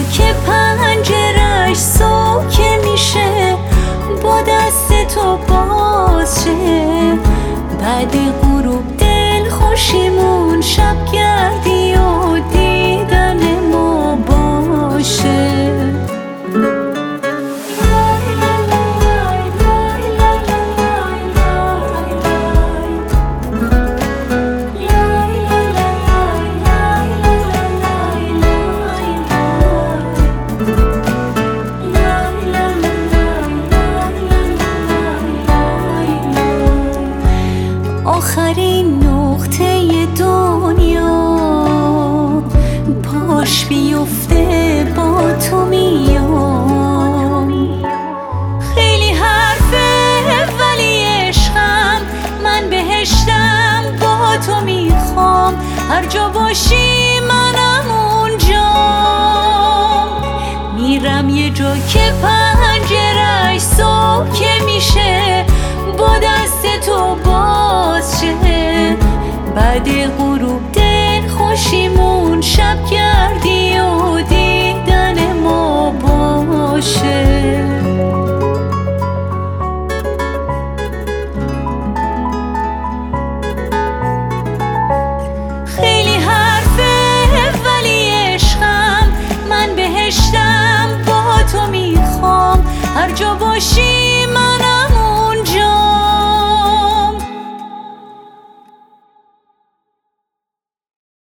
که پنجرش سوکه میشه با دست تو باز شه. بعد غروب دل خوشیمون شب گردی و دیدن ما باشه. آخرین نقطه دنیا پاش بیفته با تو میام. خیلی حرفه ولی عشقم، من بهشتم با تو میخوام. هر جا باشی منم اونجا، میرم یه جا که پنجرش سوکه میشه با دست تو باز شه. بعد غروب دل خوشیمون شب گردی و دیدن ما باشه. خیلی حرفه ولی عشقم، من بهشتم با تو میخوام. هر جا باشی